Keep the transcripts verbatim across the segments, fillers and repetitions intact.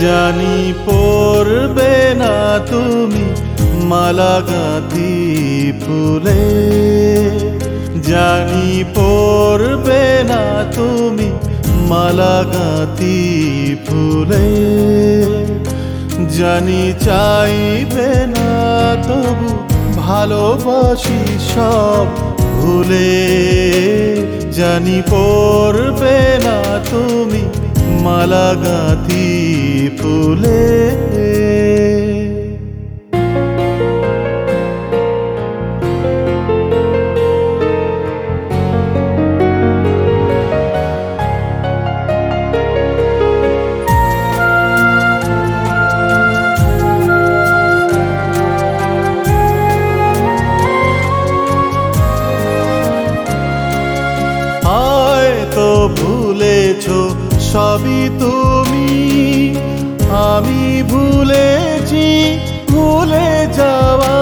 জানি পরবে না তুমি মালা গাঁথি ফুলে, জানি পরবে না তুমি মালা গাঁথি ফুলে, জানি চাইবে না তবু ভালোবাসি সব ভুলে, জানি পরবে না তুমি মালা গাঁথি ফুলে। হয়তো ভুলেছো সবই তুমি, আমি ভুলেছি ভুলে যাওয়া,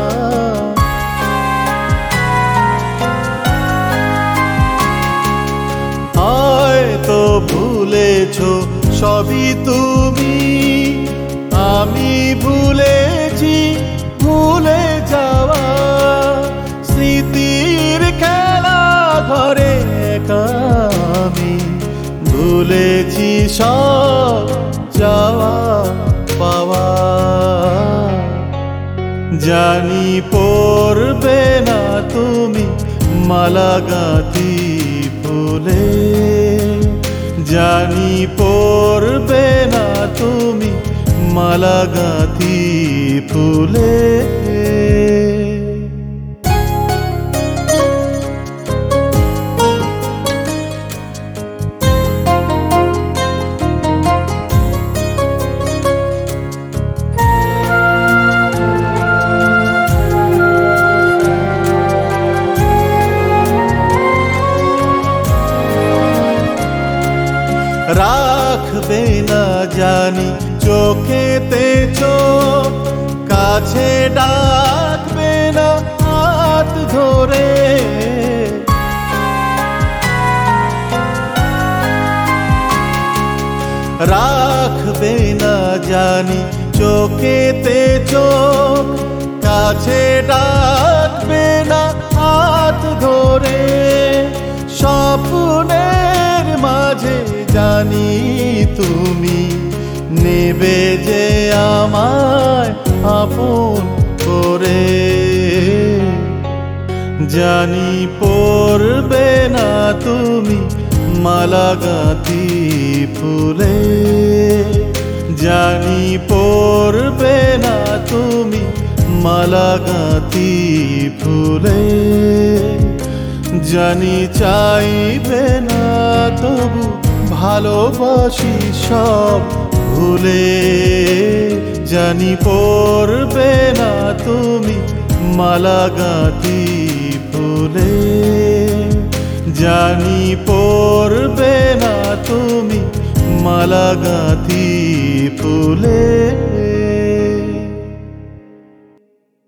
হয়তো ভুলেছো সবই তুমি, আমি ভুলেছি ভুলে যাওয়া, স্মৃতির খেলা ঘরে আমি ভুলেছি সব যাওয়া পাওয়া, জানি পরবে না তুমি মালা গাঁথি ফুলে, জানি পরবে না তুমি মালা গাঁথি ফুলে। রাখবে না জানি চোখেতে চোখ, কাছে ডাকবে না হাত ধরে, রাখবে না জানি চোখেতে চোখ, কাছে ডাকবে না হাত ধরে, স্বপ্নের মাঝে জানি তুমি নেবে যে আমায় আপন করে, জানি পরবে না তুমি মালা গাঁথি ফুলে, জানি পরবে না তুমি মালা গাঁথি ফুলে, জানি চাইবে না তবু ভালোবাসি সব ভুলে, জানি পরবে না তুমি মালা গাঁথি ফুলে, জানি পরবে না তুমি মালা গাঁথি ফুলে।